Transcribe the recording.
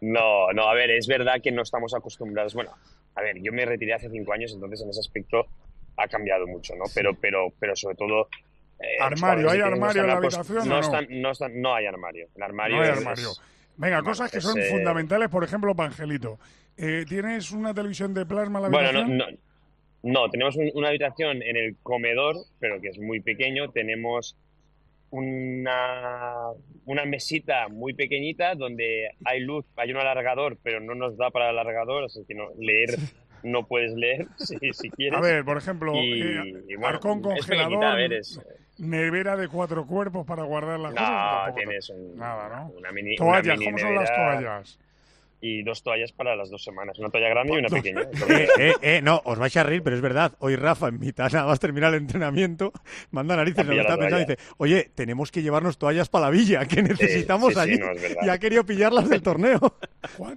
No, a ver, es verdad que no estamos acostumbrados. Bueno, a ver, yo me retiré hace 5 años, entonces en ese aspecto ha cambiado mucho, ¿no? Sí. Pero sobre todo los ¿Armario? jugadores ¿Hay de tenis armario en la habitación o no? no hay armario. El No armario hay armario. Venga, bueno, cosas que son fundamentales, por ejemplo, para Angelito. ¿Tienes una televisión de plasma en la bueno, habitación? no, tenemos una habitación en el comedor, pero que es muy pequeño. Tenemos una, una mesita muy pequeñita donde hay luz, hay un alargador, pero no nos da para el alargador, así que leer no puedes leer si A quieres. ver, por ejemplo, Y bueno, arcón es pequeñita, a congelador, ver, nevera de 4 cuerpos para guardar las cosas, o no, tampoco. tienes Nada, ¿no? una Toallas, mini ¿cómo son las nevera toallas? y 2 toallas para las 2 semanas, una toalla grande y una Dos. pequeña, es lo que hay. No, os vais a reír, pero es verdad. Hoy Rafa, en mitad nada más terminar el entrenamiento, manda narices, A nos pillar la está pensando y toalla. dice, oye, tenemos que llevarnos toallas para la villa, que Sí, necesitamos sí, allí. no, es Y verdad. ha querido pillarlas del torneo.